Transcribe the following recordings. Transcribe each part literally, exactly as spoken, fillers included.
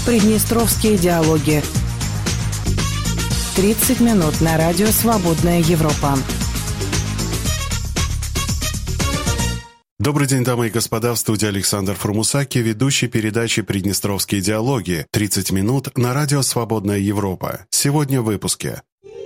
Приднестровские диалоги. тридцать минут на радио «Свободная Европа». Добрый день, дамы и господа, в студии Александр Формусаки, ведущий передачи «Приднестровские диалоги». тридцать минут на радио «Свободная Европа». Сегодня в выпуске.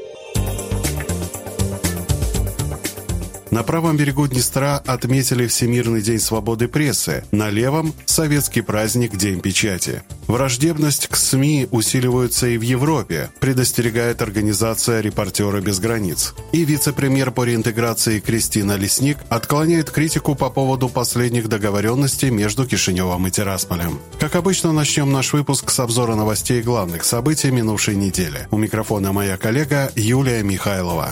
На правом берегу Днестра отметили Всемирный день свободы прессы, на левом – советский праздник День печати. Враждебность к СМИ усиливается и в Европе, предостерегает организация «Репортеры без границ». И вице-премьер по реинтеграции Кристина Лесник отклоняет критику по поводу последних договоренностей между Кишиневым и Тирасполем. Как обычно, начнем наш выпуск с обзора новостей главных событий минувшей недели. У микрофона моя коллега Юлия Михайлова.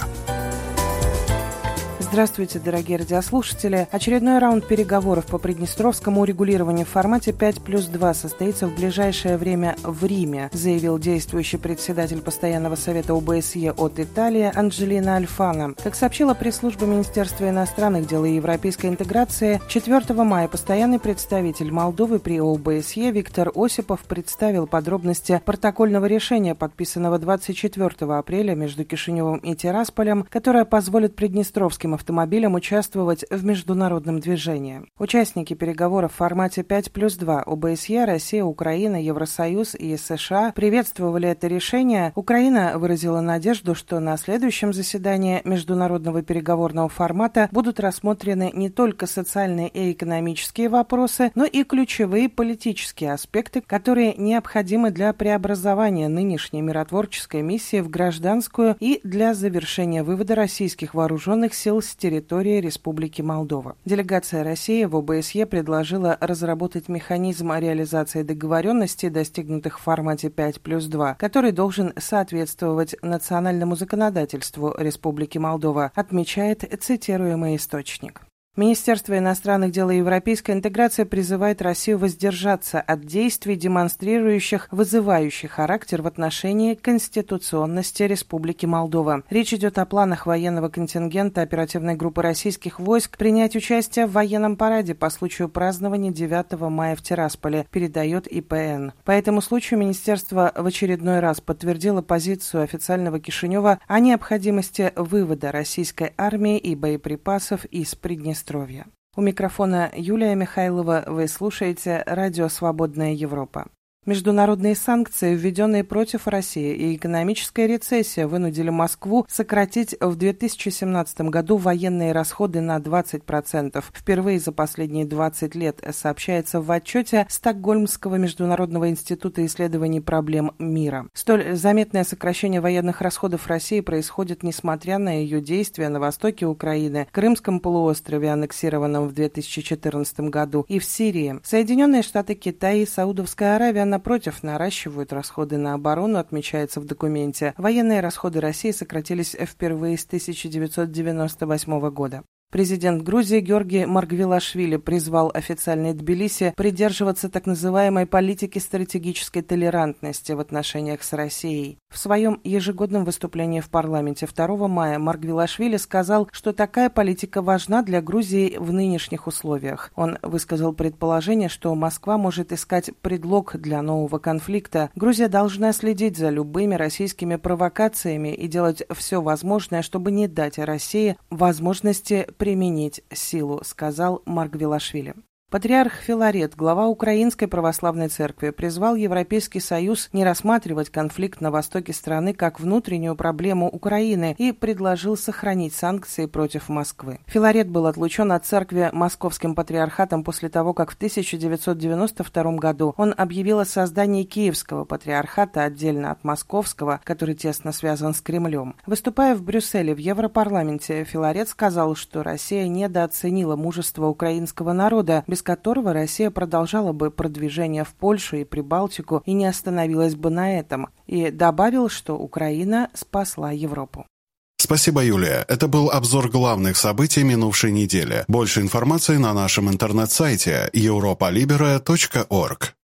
Здравствуйте, дорогие радиослушатели. Очередной раунд переговоров по приднестровскому урегулированию в формате пять плюс два состоится в ближайшее время в Риме, заявил действующий председатель Постоянного совета ОБСЕ от Италии Анджелина Альфано. Как сообщила пресс-служба Министерства иностранных дел и европейской интеграции, четвёртого мая постоянный представитель Молдовы при ОБСЕ Виктор Осипов представил подробности протокольного решения, подписанного двадцать четвёртого апреля между Кишиневым и Тирасполем, которое позволит приднестровским автомобилям участвовать в международном движении. Участники переговоров в формате пять плюс два ОБСЕ, Россия, Украина, Евросоюз и США приветствовали это решение. Украина выразила надежду, что на следующем заседании международного переговорного формата будут рассмотрены не только социальные и экономические вопросы, но и ключевые политические аспекты, которые необходимы для преобразования нынешней миротворческой миссии в гражданскую и для завершения вывода российских вооруженных сил с территории Республики Молдова. Делегация России в ОБСЕ предложила разработать механизм реализации договоренностей, достигнутых в формате пять плюс два, который должен соответствовать национальному законодательству Республики Молдова, отмечает цитируемый источник. Министерство иностранных дел и европейской интеграции призывает Россию воздержаться от действий, демонстрирующих вызывающий характер в отношении конституционности Республики Молдова. Речь идет о планах военного контингента оперативной группы российских войск принять участие в военном параде по случаю празднования девятого мая в Тирасполе, передает И Пэ Эн. По этому случаю Министерство в очередной раз подтвердило позицию официального Кишинева о необходимости вывода российской армии и боеприпасов из Приднестровья. У микрофона Юлия Михайлова, вы слушаете радио «Свободная Европа». Международные санкции, введенные против России, и экономическая рецессия вынудили Москву сократить в две тысячи семнадцатом году военные расходы на двадцать процентов. Впервые за последние двадцать лет, сообщается в отчете Стокгольмского международного института исследований проблем мира. Столь заметное сокращение военных расходов России происходит несмотря на ее действия на востоке Украины, Крымском полуострове, аннексированном в две тысячи четырнадцатом году, и в Сирии. Соединенные Штаты, Китай и Саудовская Аравия напротив, наращивают расходы на оборону, отмечается в документе. Военные расходы России сократились впервые с тысяча девятьсот девяносто восьмого года. Президент Грузии Георгий Маргвелашвили призвал официальные Тбилиси придерживаться так называемой политики стратегической толерантности в отношениях с Россией. В своем ежегодном выступлении в парламенте второго мая Маргвелашвили сказал, что такая политика важна для Грузии в нынешних условиях. Он высказал предположение, что Москва может искать предлог для нового конфликта. Грузия должна следить за любыми российскими провокациями и делать все возможное, чтобы не дать России возможности применить силу, сказал Маргвелашвили. Патриарх Филарет, глава Украинской православной церкви, призвал Европейский Союз не рассматривать конфликт на востоке страны как внутреннюю проблему Украины и предложил сохранить санкции против Москвы. Филарет был отлучен от церкви Московским патриархатом после того, как в тысяча девятьсот девяносто втором году он объявил о создании Киевского патриархата отдельно от Московского, который тесно связан с Кремлем. Выступая в Брюсселе в Европарламенте, Филарет сказал, что Россия недооценила мужество украинского народа, без которого Россия продолжала бы продвижение в Польшу и Прибалтику и не остановилась бы на этом, и добавил, что Украина спасла Европу. Спасибо, Юлия. Это был обзор главных событий минувшей недели. Больше информации на нашем интернет-сайте европа либера точка орг.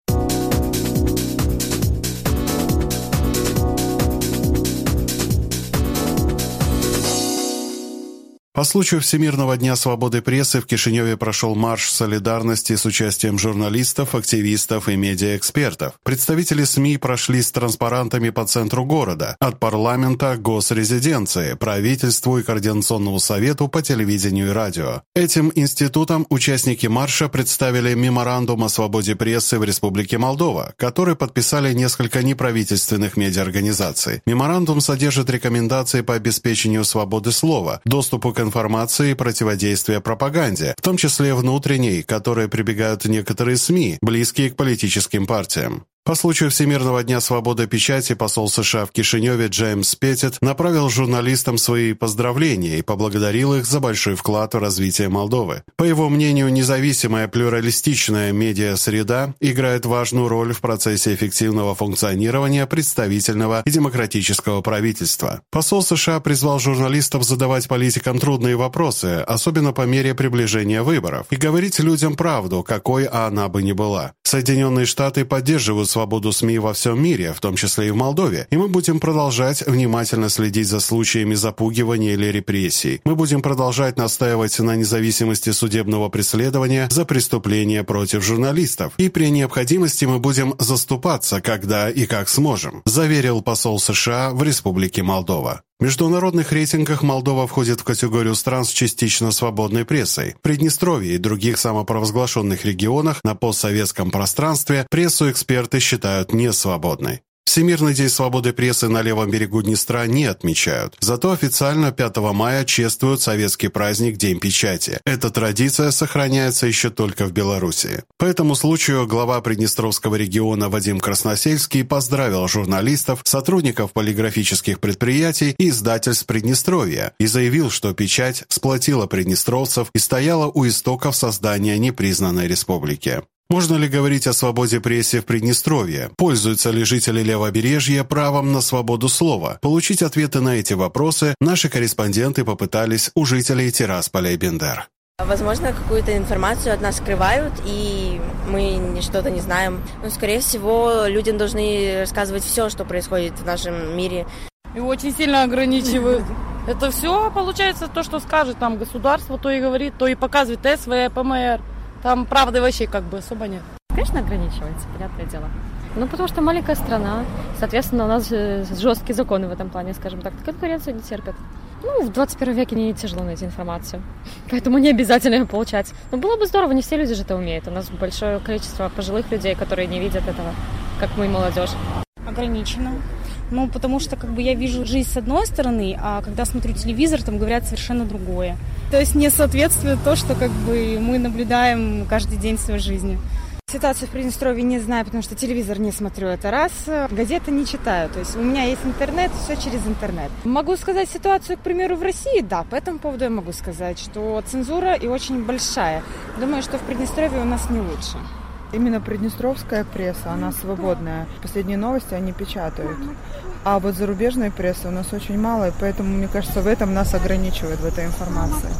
По случаю Всемирного дня свободы прессы в Кишиневе прошел марш солидарности с участием журналистов, активистов и медиаэкспертов. Представители СМИ прошли с транспарантами по центру города, от парламента к госрезиденции, правительству и Координационному совету по телевидению и радио. Этим институтам участники марша представили меморандум о свободе прессы в Республике Молдова, который подписали несколько неправительственных медиаорганизаций. Меморандум содержит рекомендации по обеспечению свободы слова, доступу к информации и противодействия пропаганде, в том числе внутренней, к которой прибегают некоторые СМИ, близкие к политическим партиям. По случаю Всемирного дня свободы печати посол США в Кишиневе Джеймс Петтит направил журналистам свои поздравления и поблагодарил их за большой вклад в развитие Молдовы. По его мнению, независимая плюралистичная медиа-среда играет важную роль в процессе эффективного функционирования представительного и демократического правительства. Посол США призвал журналистов задавать политикам трудные вопросы, особенно по мере приближения выборов, и говорить людям правду, какой она бы ни была. Соединенные Штаты поддерживают свободу СМИ во всем мире, в том числе и в Молдове, и мы будем продолжать внимательно следить за случаями запугивания или репрессий. Мы будем продолжать настаивать на независимости судебного преследования за преступления против журналистов, и при необходимости мы будем заступаться, когда и как сможем, заверил посол США в Республике Молдова. В международных рейтингах Молдова входит в категорию стран с частично свободной прессой. В Приднестровье и других самопровозглашенных регионах на постсоветском пространстве прессу эксперты считают несвободной. Всемирный день свободы прессы на левом берегу Днестра не отмечают. Зато официально пятого мая чествуют советский праздник День печати. Эта традиция сохраняется еще только в Беларуси. По этому случаю глава Приднестровского региона Вадим Красносельский поздравил журналистов, сотрудников полиграфических предприятий и издательств Приднестровья и заявил, что печать сплотила приднестровцев и стояла у истоков создания непризнанной республики. Можно ли говорить о свободе прессы в Приднестровье? Пользуются ли жители Левобережья правом на свободу слова? Получить ответы на эти вопросы наши корреспонденты попытались у жителей Тирасполя и Бендер. Возможно, какую-то информацию от нас скрывают, и мы что-то не знаем. Но, скорее всего, людям должны рассказывать все, что происходит в нашем мире. И очень сильно ограничивают. Это все, получается, то, что скажет там государство, то и говорит, то и показывает СВ, ПМР. Там правды вообще как бы особо нет. Конечно, ограничивается, понятное дело. Ну, потому что маленькая страна, соответственно, у нас жесткие законы в этом плане, скажем так. Конкуренцию не терпят. Ну, в двадцать первом веке не тяжело найти информацию, поэтому не обязательно ее получать. Но было бы здорово, не все люди же это умеют. У нас большое количество пожилых людей, которые не видят этого, как мы, молодежь. Ограничено. Ну, потому что как бы я вижу жизнь с одной стороны, а когда смотрю телевизор, там говорят совершенно другое. То есть не соответствует то, что как бы мы наблюдаем каждый день в своей жизни. Ситуацию в Приднестровье не знаю, потому что телевизор не смотрю, это раз. Газеты не читаю, то есть у меня есть интернет, все через интернет. Могу сказать ситуацию, к примеру, в России, да, по этому поводу я могу сказать, что цензура и очень большая. Думаю, что в Приднестровье у нас не лучше. Именно приднестровская пресса, она свободная. Последние новости они печатают. А вот зарубежной прессы у нас очень мало, и поэтому, мне кажется, в этом нас ограничивают, в этой информации.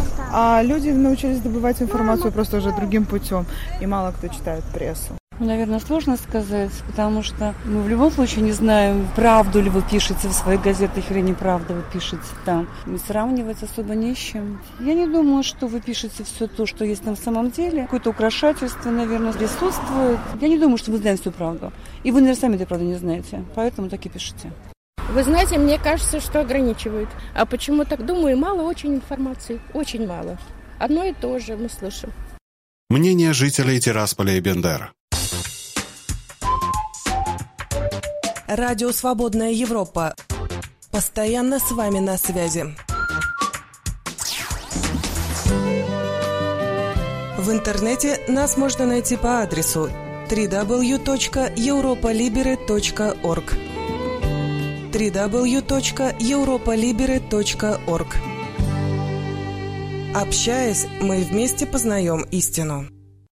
А люди научились добывать информацию просто уже другим путем, и мало кто читает прессу. Наверное, сложно сказать, потому что мы в любом случае не знаем, правду ли вы пишете в своих газетах или неправду вы пишете там. И сравнивать особо не с чем. Я не думаю, что вы пишете все то, что есть на самом деле. Какое-то украшательство, наверное, присутствует. Я не думаю, что вы знаете всю правду. И вы, наверное, сами этой правды не знаете. Поэтому так и пишете. Вы знаете, мне кажется, что ограничивают. А почему так думаю? Мало очень информации. Очень мало. Одно и то же мы слышим. Мнение жителей Тирасполя и Бендер. Радио «Свободная Европа». Постоянно с вами на связи. В интернете нас можно найти по адресу дабл ю дабл ю дабл ю точка европа либере точка орг дабл ю дабл ю дабл ю точка европа либере точка орг. Общаясь, мы вместе познаем истину.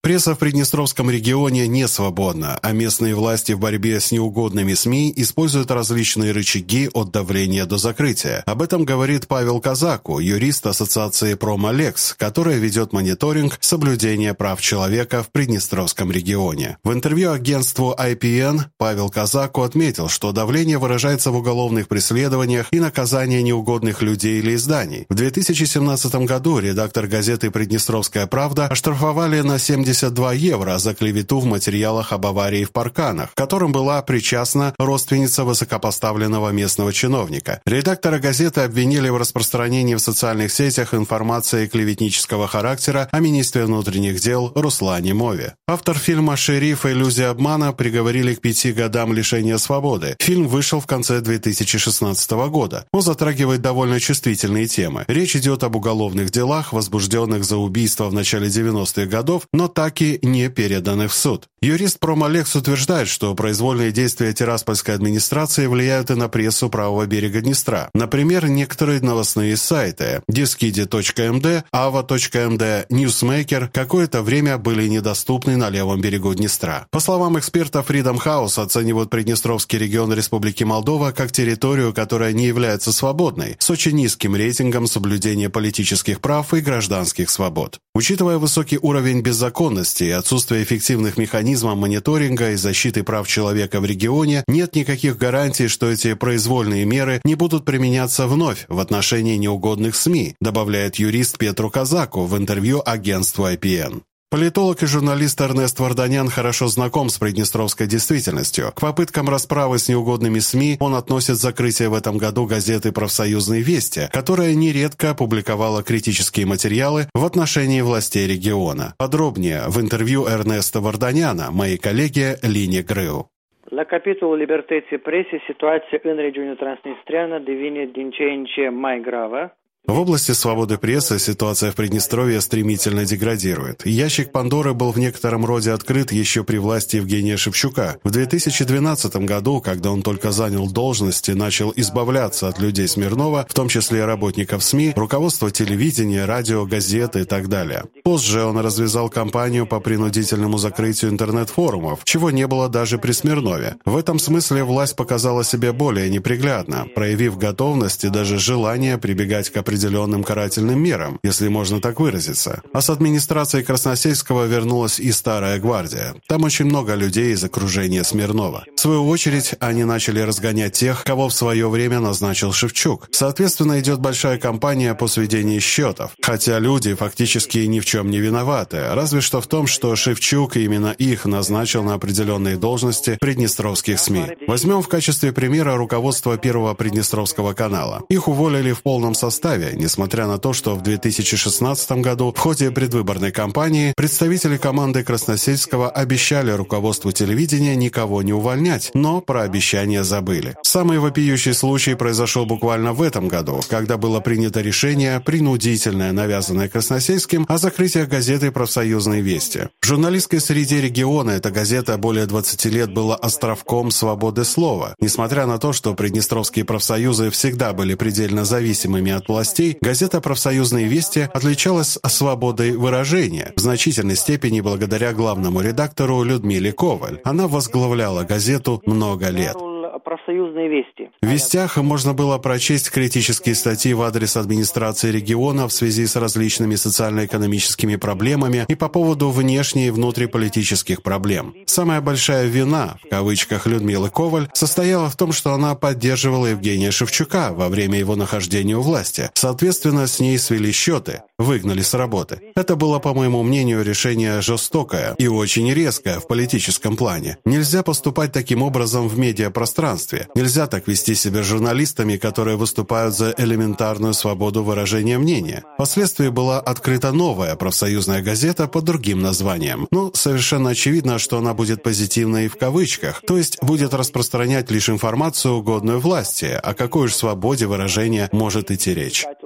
Пресса в Приднестровском регионе не свободна, а местные власти в борьбе с неугодными СМИ используют различные рычаги от давления до закрытия. Об этом говорит Павел Казаку, юрист Ассоциации «Промолекс», которая ведет мониторинг соблюдения прав человека в Приднестровском регионе. В интервью агентству ай пи эн Павел Казаку отметил, что давление выражается в уголовных преследованиях и наказании неугодных людей или изданий. В две тысячи семнадцатом году редактор газеты «Приднестровская правда» оштрафовали на семьдесят два евро за клевету в материалах об аварии в Парканах, к которым была причастна родственница высокопоставленного местного чиновника. Редактора газеты обвинили в распространении в социальных сетях информации клеветнического характера о министре внутренних дел Руслане Мове. Автор фильма «Шериф. Иллюзия обмана» приговорили к пяти годам лишения свободы. Фильм вышел в конце две тысячи шестнадцатого года. Он затрагивает довольно чувствительные темы. Речь идет об уголовных делах, возбужденных за убийство в начале девяностых годов, но так и не переданных в суд. Юрист Промолекс утверждает, что произвольные действия Тираспольской администрации влияют и на прессу правого берега Днестра. Например, некоторые новостные сайты Дискиди точка эм дэ, Ава точка эм дэ, Newsmaker какое-то время были недоступны на левом берегу Днестра. По словам эксперта, Freedom House оценивают Приднестровский регион Республики Молдова как территорию, которая не является свободной, с очень низким рейтингом соблюдения политических прав и гражданских свобод. Учитывая высокий уровень беззаконности и отсутствие эффективных механизмов мониторинга и защиты прав человека в регионе, нет никаких гарантий, что эти произвольные меры не будут применяться вновь в отношении неугодных СМИ, добавляет юрист Петру Казаку в интервью агентству ай пи эн. Политолог и журналист Эрнест Варданян хорошо знаком с приднестровской действительностью. К попыткам расправы с неугодными СМИ он относит закрытие в этом году газеты «Профсоюзные вести», которая нередко опубликовала критические материалы в отношении властей региона. Подробнее в интервью Эрнеста Варданяна моей коллеге Лине Грâu. La capitolul libertății presei, situația în regiunea Transnistриана devine din ce în ce mai gravă. В области свободы прессы ситуация в Приднестровье стремительно деградирует. Ящик Пандоры был в некотором роде открыт еще при власти Евгения Шевчука. В две тысячи двенадцатом году, когда он только занял должность и начал избавляться от людей Смирнова, в том числе работников СМИ, руководства телевидения, радио, газеты и так далее. Позже он развязал кампанию по принудительному закрытию интернет-форумов, чего не было даже при Смирнове. В этом смысле власть показала себя более неприглядно, проявив готовность и даже желание прибегать к определенным определенным карательным мерам, если можно так выразиться. А с администрацией Красносельского вернулась и старая гвардия. Там очень много людей из окружения Смирнова. В свою очередь, они начали разгонять тех, кого в свое время назначил Шевчук. Соответственно, идет большая кампания по сведению счетов. Хотя люди фактически ни в чем не виноваты, разве что в том, что Шевчук именно их назначил на определенные должности приднестровских СМИ. Возьмем в качестве примера руководство Первого Приднестровского канала. Их уволили в полном составе, несмотря на то, что в две тысячи шестнадцатом году в ходе предвыборной кампании представители команды Красносельского обещали руководству телевидения никого не увольнять, но про обещания забыли. Самый вопиющий случай произошел буквально в этом году, когда было принято решение, принудительное, навязанное Красносельским, о закрытии газеты «Профсоюзные вести». В журналистской среде региона эта газета более двадцати лет была островком свободы слова. Несмотря на то, что приднестровские профсоюзы всегда были предельно зависимыми от властей, газета «Профсоюзные вести» отличалась свободой выражения, в значительной степени благодаря главному редактору Людмиле Коваль. Она возглавляла газету много лет. «Профсоюзные вести». В «Вестях» можно было прочесть критические статьи в адрес администрации региона в связи с различными социально-экономическими проблемами и по поводу внешне- и внутриполитических проблем. Самая большая «вина» в кавычках Людмилы Коваль состояла в том, что она поддерживала Евгения Шевчука во время его нахождения у власти. Соответственно, с ней свели счеты, выгнали с работы. Это было, по моему мнению, решение жестокое и очень резкое в политическом плане. Нельзя поступать таким образом в медиапространстве. Нельзя так вести себя с журналистами, которые выступают за элементарную свободу выражения мнения. Впоследствии была открыта новая профсоюзная газета под другим названием. Ну, совершенно очевидно, что она будет позитивной и в кавычках, то есть будет распространять лишь информацию, угодную власти. О какой же свободе выражения может идти речь? В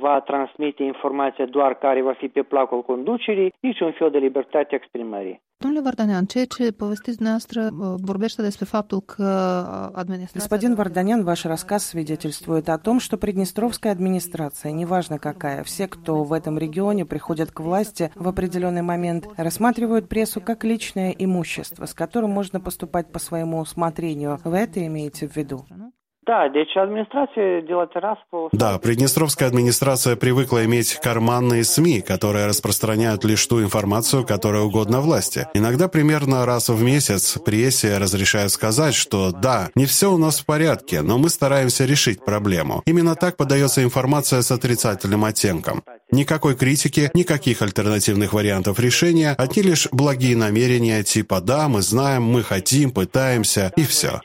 va transmite informația doar care va fi pe placul conducerii, niciun fel de libertate exprimării. Domnule Vardanyan, ceea ce povestiți dumneavoastră vorbește despre faptul că администрация... Господин Варданян, ваш рассказ свидетельствует о том, что приднестровская администрация, неважно какая, все, кто в этом регионе приходят к власти в определенный момент, рассматривают прессу как личное имущество, с которым можно поступать по своему усмотрению. Вы это имеете в виду? Да, deci администрация de la Tiraspol... Да, приднестровская администрация привыкла иметь карманные СМИ, которые распространяют лишь ту информацию, которая угодна власти. Иногда примерно раз в месяц прессе разрешают сказать, что да, не все у нас в порядке, но мы стараемся решить проблему. Именно так подается информация с отрицательным оттенком. Никакой критики, никаких альтернативных вариантов решения, одни лишь благие намерения типа «да, мы знаем, мы хотим, пытаемся» и все.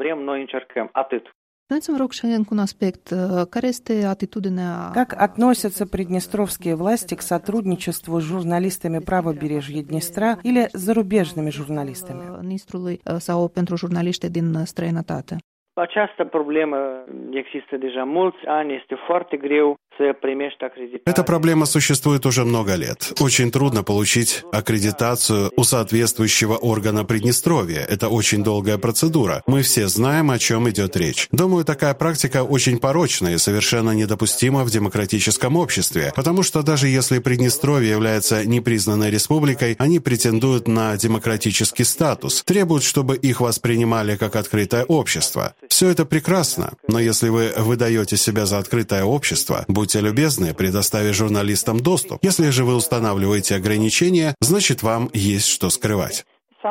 Как относятся приднестровские власти к сотрудничеству с журналистами правобережья Днестра или зарубежными журналистами? Această problemă există deja mulți ani, este foarte greu să primești acreditare. Эта проблема существует уже много лет. Очень трудно получить аккредитацию у соответствующего органа Приднестровья. Это очень долгая процедура. Мы все знаем, о чем идет речь. Думаю, такая практика очень порочная и совершенно недопустима в демократическом обществе, потому что даже если Приднестровье является непризнанной республикой, они претендуют на демократический статус, требуют, чтобы их воспринимали как открытое общество. Все это прекрасно, но если вы выдаете себя за открытое общество, будьте любезны, предоставив журналистам доступ. Если же вы устанавливаете ограничения, значит, вам есть что скрывать.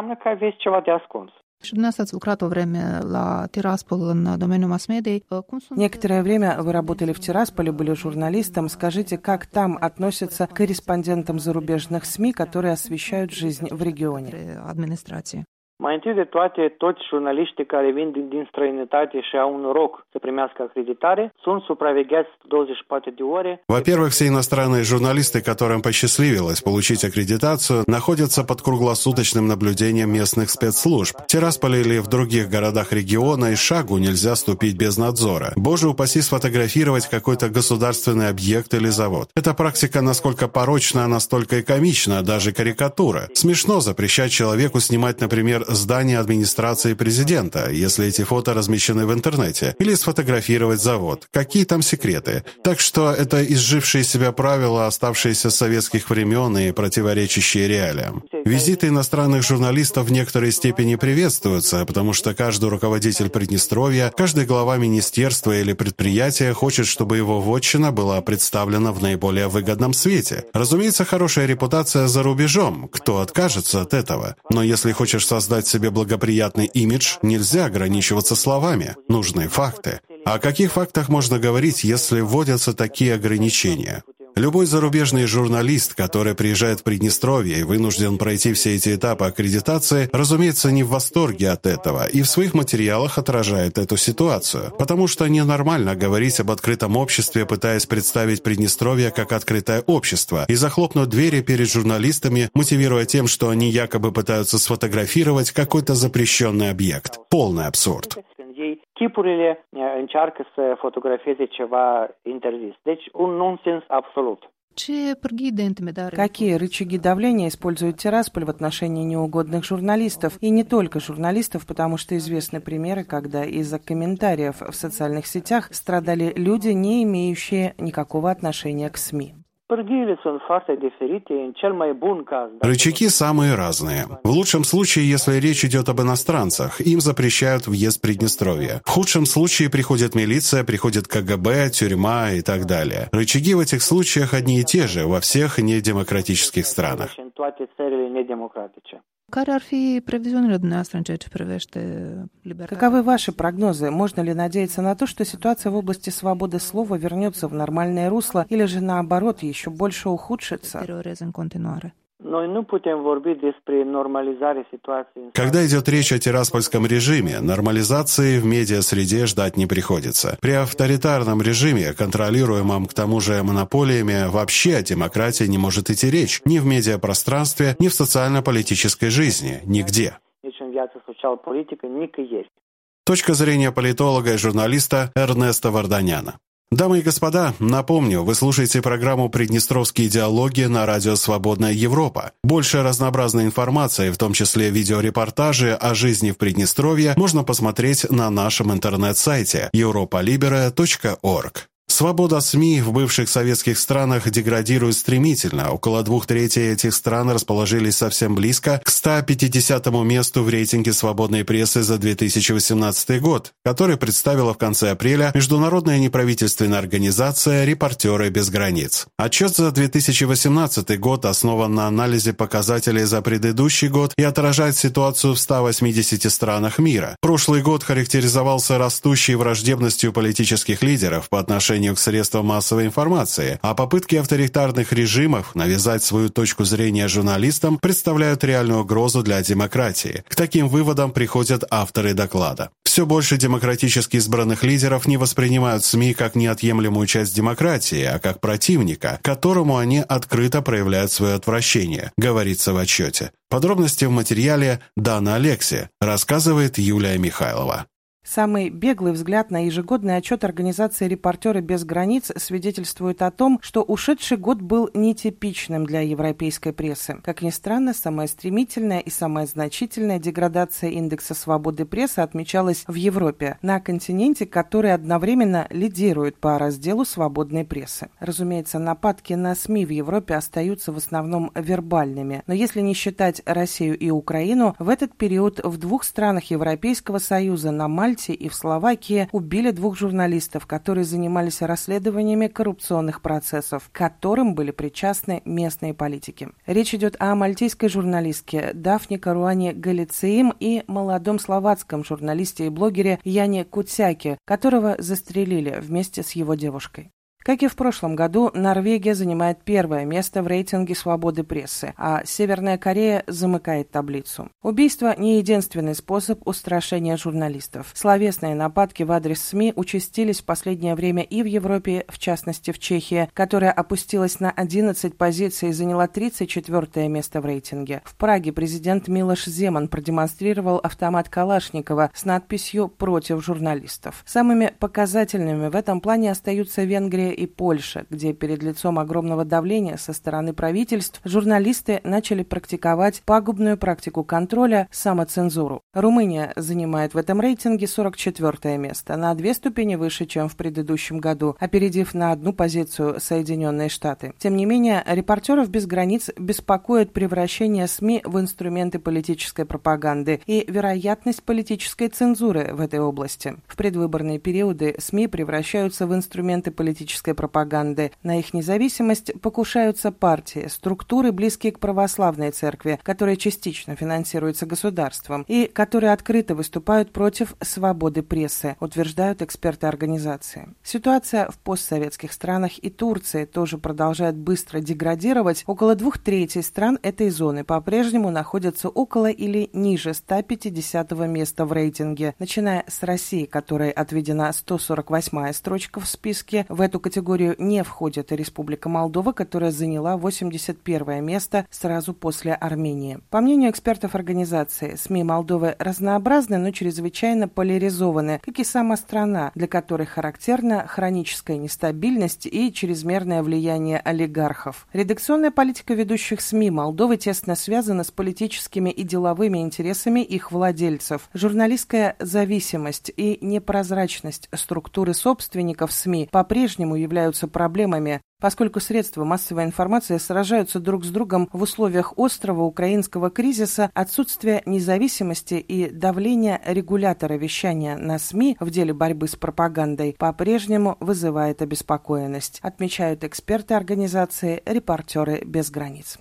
Некоторое время вы работали в Тирасполе, были журналистом. Скажите, как там относятся к корреспондентам зарубежных СМИ, которые освещают жизнь в регионе? Mai întâi de toate, toți jurnaliștii care vin din, din străinătate și au noroc să primească acreditare sunt supravegheați douăzeci și patru de ore. Во-первых, все иностранные журналисты, которым посчастливилось получить аккредитацию, находятся под круглосуточным наблюдением местных спецслужб. В Тирасполе или в других городах региона и шагу нельзя ступить без надзора. Боже упаси сфотографировать какой-то государственный объект или завод. Эта практика насколько порочна, настолько и комична, даже карикатура. Смешно запрещать человеку снимать, например, здание администрации президента, если эти фото размещены в интернете, или сфотографировать завод. Какие там секреты? Так что это изжившие себя правила, оставшиеся с советских времен и противоречащие реалиям. Визиты иностранных журналистов в некоторой степени приветствуются, потому что каждый руководитель Приднестровья, каждый глава министерства или предприятия хочет, чтобы его вотчина была представлена в наиболее выгодном свете. Разумеется, хорошая репутация за рубежом. Кто откажется от этого? Но если хочешь создать себе благоприятный имидж, нельзя ограничиваться словами. Нужны факты. О каких фактах можно говорить, если вводятся такие ограничения? Любой зарубежный журналист, который приезжает в Приднестровье и вынужден пройти все эти этапы аккредитации, разумеется, не в восторге от этого и в своих материалах отражает эту ситуацию. Потому что ненормально говорить об открытом обществе, пытаясь представить Приднестровье как открытое общество и захлопнуть двери перед журналистами, мотивируя тем, что они якобы пытаются сфотографировать какой-то запрещенный объект. Полный абсурд. Chipurile încearcă să fotografeze ceva interzis. Deci, un nonsens absolut. Какие рычаги давления использует Тирасполь в отношении неугодных журналистов? И не только журналистов, потому что известны примеры, когда из-за комментариев в социальных сетях страдали люди, не имеющие никакого отношения к СМИ. Рычаги самые разные. В лучшем случае, если речь идет об иностранцах, им запрещают въезд в Приднестровье. В худшем случае приходит милиция, приходит КГБ, тюрьма и так далее. Рычаги в этих случаях одни и те же во всех недемократических странах. Каковы ваши прогнозы? Можно ли надеяться на то, что ситуация в области свободы слова вернется в нормальное русло или же наоборот еще больше ухудшится? Когда идет речь о тираспольском режиме, нормализации в медиасреде ждать не приходится. При авторитарном режиме, контролируемом к тому же монополиями, вообще о демократии не может идти речь ни в медиапространстве, ни в социально-политической жизни, нигде. Точка зрения политолога и журналиста Эрнеста Варданяна. Дамы и господа, напомню, вы слушаете программу «Приднестровские диалоги» на радио «Свободная Европа». Больше разнообразной информации, в том числе видеорепортажи о жизни в Приднестровье, можно посмотреть на нашем интернет-сайте европа либере точка орг. Свобода СМИ в бывших советских странах деградирует стремительно. Около двух третей этих стран расположились совсем близко к ста пятидесятому месту в рейтинге свободной прессы за две тысячи восемнадцатый год, который представила в конце апреля международная неправительственная организация «Репортеры без границ». Отчет за две тысячи восемнадцатый год основан на анализе показателей за предыдущий год и отражает ситуацию в ста восьмидесяти странах мира. Прошлый год характеризовался растущей враждебностью политических лидеров по отношению к средствам массовой информации, а попытки авторитарных режимов навязать свою точку зрения журналистам представляют реальную угрозу для демократии. К таким выводам приходят авторы доклада. Все больше демократически избранных лидеров не воспринимают СМИ как неотъемлемую часть демократии, а как противника, к которому они открыто проявляют свое отвращение, говорится в отчете. Подробности в материале Дана Алекси, рассказывает Юлия Михайлова. Самый беглый взгляд на ежегодный отчет организации «Репортеры без границ» свидетельствует о том, что ушедший год был нетипичным для европейской прессы. Как ни странно, самая стремительная и самая значительная деградация индекса свободы прессы отмечалась в Европе, на континенте, который одновременно лидирует по разделу свободной прессы. Разумеется, нападки на СМИ в Европе остаются в основном вербальными, но если не считать Россию и Украину, в этот период в двух странах Европейского Союза, на Мальте и в Словакии, убили двух журналистов, которые занимались расследованиями коррупционных процессов, к которым были причастны местные политики. Речь идет о мальтийской журналистке Дафне Каруане Галициим и молодом словацком журналисте и блогере Яне Куцяке, которого застрелили вместе с его девушкой. Как и в прошлом году, Норвегия занимает первое место в рейтинге свободы прессы, а Северная Корея замыкает таблицу. Убийство – не единственный способ устрашения журналистов. Словесные нападки в адрес СМИ участились в последнее время и в Европе, в частности в Чехии, которая опустилась на одиннадцать позиций и заняла тридцать четвёртое место в рейтинге. В Праге президент Милош Земан продемонстрировал автомат Калашникова с надписью «Против журналистов». Самыми показательными в этом плане остаются Венгрия и Польша, где перед лицом огромного давления со стороны правительств журналисты начали практиковать пагубную практику контроля, самоцензуру. Румыния занимает в этом рейтинге сорок четвёртое место, на две ступени выше, чем в предыдущем году, опередив на одну позицию Соединенные Штаты. Тем не менее, «Репортеров без границ» беспокоит превращение СМИ в инструменты политической пропаганды и вероятность политической цензуры в этой области. В предвыборные периоды СМИ превращаются в инструменты политической пропаганды. На их независимость покушаются партии, структуры, близкие к православной церкви, которые частично финансируются государством и которые открыто выступают против свободы прессы, утверждают эксперты организации. Ситуация в постсоветских странах и Турции тоже продолжает быстро деградировать. Около двух третей стран этой зоны по-прежнему находятся около или ниже ста пятидесятого места в рейтинге, начиная с России, которой отведена сто сорок восьмая строчка в списке. В эту категорию не входит и Республика Молдова, которая заняла восемьдесят первое место сразу после Армении. По мнению экспертов организации, СМИ Молдовы разнообразны, но чрезвычайно поляризованы, как и сама страна, для которой характерна хроническая нестабильность и чрезмерное влияние олигархов. Редакционная политика ведущих СМИ Молдовы тесно связана с политическими и деловыми интересами их владельцев. Журналистская зависимость и непрозрачность структуры собственников СМИ по-прежнему являются проблемами, поскольку средства массовой информации сражаются друг с другом в условиях острого украинского кризиса, отсутствие независимости и давления регулятора вещания на СМИ в деле борьбы с пропагандой по-прежнему вызывает обеспокоенность, отмечают эксперты организации «Репортеры без границ».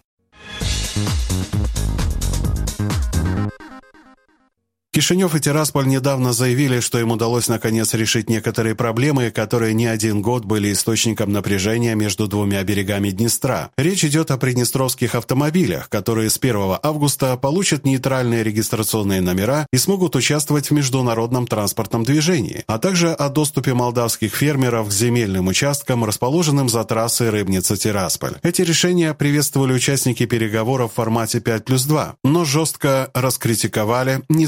Кишинев и Тирасполь недавно заявили, что им удалось наконец решить некоторые проблемы, которые не один год были источником напряжения между двумя берегами Днестра. Речь идет о приднестровских автомобилях, которые с первого августа получат нейтральные регистрационные номера и смогут участвовать в международном транспортном движении, а также о доступе молдавских фермеров к земельным участкам, расположенным за трассой Рыбница-Тирасполь. Эти решения приветствовали участники переговоров в формате пять плюс два, но жестко раскритиковали независимость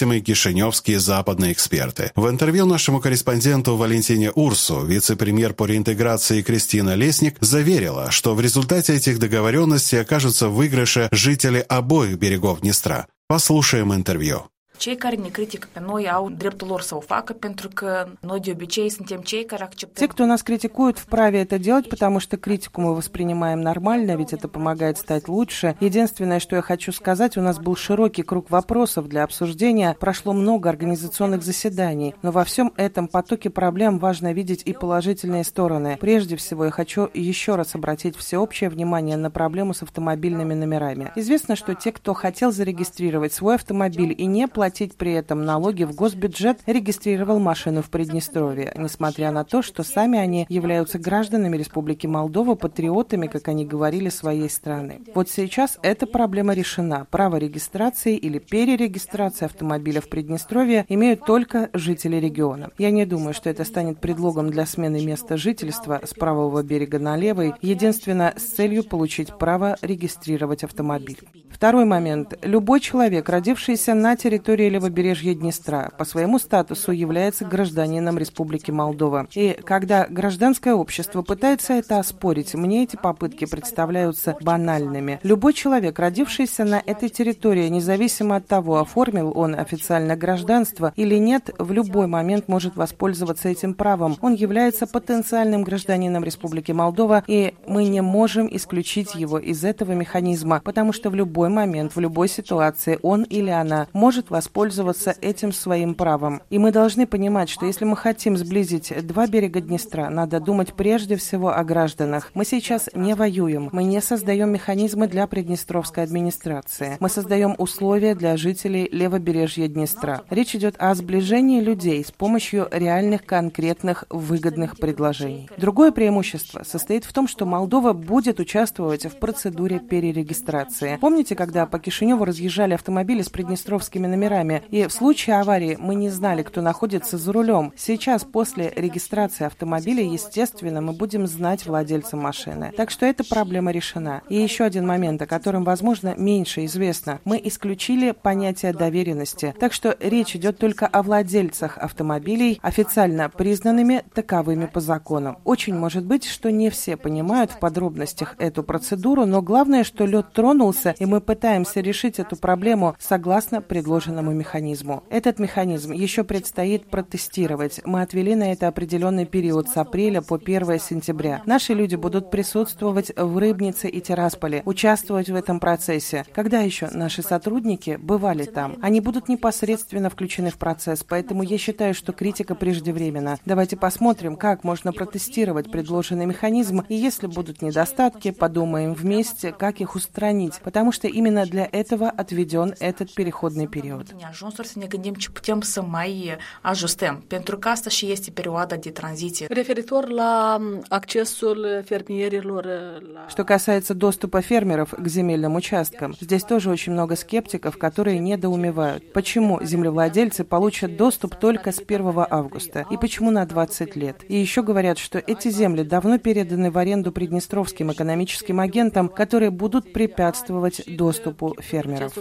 независимые кишиневские западные эксперты. В интервью нашему корреспонденту Валентине Урсу вице-премьер по реинтеграции Кристина Лесник заверила, что в результате этих договоренностей окажутся в выигрыше жители обоих берегов Днестра. Послушаем интервью. Cei care ne critică pe noi au dreptul lor să o facă, pentru că noi de obicei suntem cei care acceptăm. Те, кто нас критикует, вправе это делать, потому что критику мы воспринимаем нормально, ведь это помогает стать лучше. Единственное, что я хочу сказать, у нас был широкий круг вопросов для обсуждения, прошло много организационных заседаний, но во всем этом потоке проблем важно видеть и положительные стороны. Прежде всего, я хочу еще раз обратить всеобщее внимание на проблему с автомобильными номерами. Известно, что те, кто хотел зарегистрировать свой автомобиль и не платить при этом налоги в госбюджет, регистрировал машину в Приднестровье, несмотря на то, что сами они являются гражданами Республики Молдова, патриотами, как они говорили, своей страны. Вот сейчас эта проблема решена. Право регистрации или перерегистрации автомобиля в Приднестровье имеют только жители региона. Я не думаю, что это станет предлогом для смены места жительства с правого берега на левый, единственно с целью получить право регистрировать автомобиль. Второй момент. Любой человек, родившийся на территории левобережья Днестра, по своему статусу является гражданином Республики Молдова. И когда гражданское общество пытается это оспорить, мне эти попытки представляются банальными. Любой человек, родившийся на этой территории, независимо от того, оформил он официально гражданство или нет, в любой момент может воспользоваться этим правом. Он является потенциальным гражданином Республики Молдова, и мы не можем исключить его из этого механизма, потому что в любой момент, в любой ситуации он или она может воспользоваться этим своим правом. И мы должны понимать, что если мы хотим сблизить два берега Днестра, надо думать прежде всего о гражданах. Мы сейчас не воюем, мы не создаем механизмы для Приднестровской администрации. Мы создаем условия для жителей левобережья Днестра. Речь идет о сближении людей с помощью реальных, конкретных, выгодных предложений. Другое преимущество состоит в том, что Молдова будет участвовать в процедуре перерегистрации. Помните, когда по Кишиневу разъезжали автомобили с приднестровскими номерами, и в случае аварии мы не знали, кто находится за рулем? Сейчас, после регистрации автомобиля, естественно, мы будем знать владельца машины. Так что эта проблема решена. И еще один момент, о котором, возможно, меньше известно. Мы исключили понятие доверенности. Так что речь идет только о владельцах автомобилей, официально признанными таковыми по закону. Очень может быть, что не все понимают в подробностях эту процедуру, но главное, что лед тронулся, и мы пытаемся решить эту проблему согласно предложенному механизму. Этот механизм еще предстоит протестировать. Мы отвели на это определенный период с апреля по первое сентября. Наши люди будут присутствовать в Рыбнице и Тирасполе, участвовать в этом процессе. Когда еще наши сотрудники бывали там? Они будут непосредственно включены в процесс, поэтому я считаю, что критика преждевременна. Давайте посмотрим, как можно протестировать предложенный механизм, и если будут недостатки, подумаем вместе, как их устранить, потому что именно для этого отведен этот переходный период. Să ne gândim ce putem să mai ajustăm, pentru că asta și este perioada de tranziție. Referitor la accesul fermierilor la... Что касается доступа фермеров к земельным участкам, здесь тоже очень много скептиков, которые недоумевают, почему землевладельцы получат доступ только с первого августа и почему на двадцать лет. И еще говорят, что эти земли давно переданы в аренду приднестровским экономическим агентам, которые будут препятствовать доступу фермеров.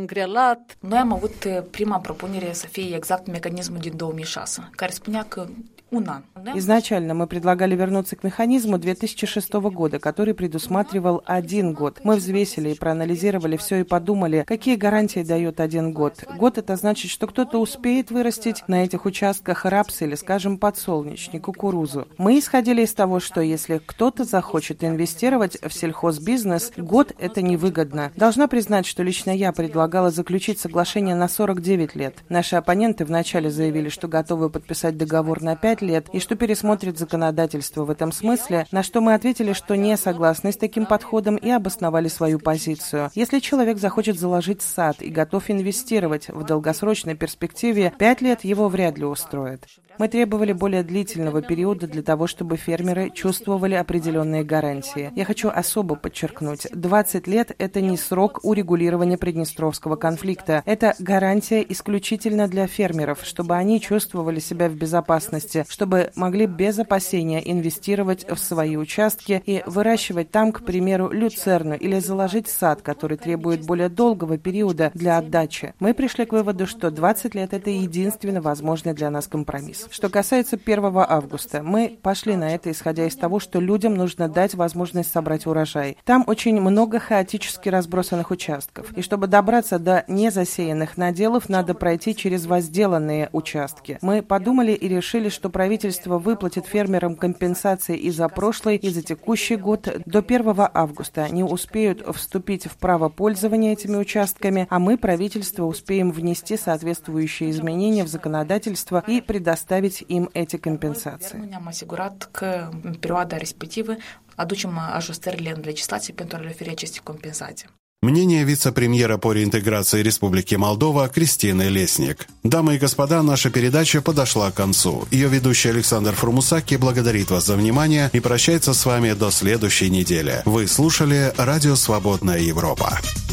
Noi am avut prima propunere să fie exact mecanismul din două mii șase, care spunea că Изначально мы предлагали вернуться к механизму две тысячи шестого года, который предусматривал один год. Мы взвесили и проанализировали все и подумали, какие гарантии дает один год. Год — это значит, что кто-то успеет вырастить на этих участках рапс или, скажем, подсолнечник, кукурузу. Мы исходили из того, что если кто-то захочет инвестировать в сельхозбизнес, год — это невыгодно. Должна признать, что лично я предлагала заключить соглашение на сорок девять лет. Наши оппоненты вначале заявили, что готовы подписать договор на пять лет и что пересмотрят законодательство в этом смысле, на что мы ответили, что не согласны с таким подходом и обосновали свою позицию. Если человек захочет заложить сад и готов инвестировать в долгосрочной перспективе, пять лет его вряд ли устроит. Мы требовали более длительного периода для того, чтобы фермеры чувствовали определенные гарантии. Я хочу особо подчеркнуть, двадцать лет – это не срок урегулирования Приднестровского конфликта. Это гарантия гарантия исключительно для фермеров, чтобы они чувствовали себя в безопасности, чтобы могли без опасения инвестировать в свои участки и выращивать там, к примеру, люцерну или заложить сад, который требует более долгого периода для отдачи. Мы пришли к выводу, что двадцать лет – это единственно возможный для нас компромисс. Что касается первого августа, мы пошли на это, исходя из того, что людям нужно дать возможность собрать урожай. Там очень много хаотически разбросанных участков. И чтобы добраться до незасеянных наделов, надо пройти через возделанные участки. Мы подумали и решили, что правительство выплатит фермерам компенсации и за прошлый, и за текущий год до первого августа. Они успеют вступить в право пользования этими участками, а мы, правительство, успеем внести соответствующие изменения в законодательство и предоставить им эти компенсации. Ne-am asigurat că în perioada respectivă aducem ajustările în legislație pentru a le oferi aceste compensații. Мнение вице-премьера по реинтеграции Республики Молдова Кристины Лесник. Дамы и господа, наша передача подошла к концу. Ее ведущий Александр Фурмусаки благодарит вас за внимание и прощается с вами до следующей недели. Вы слушали Радио «Свободная Европа».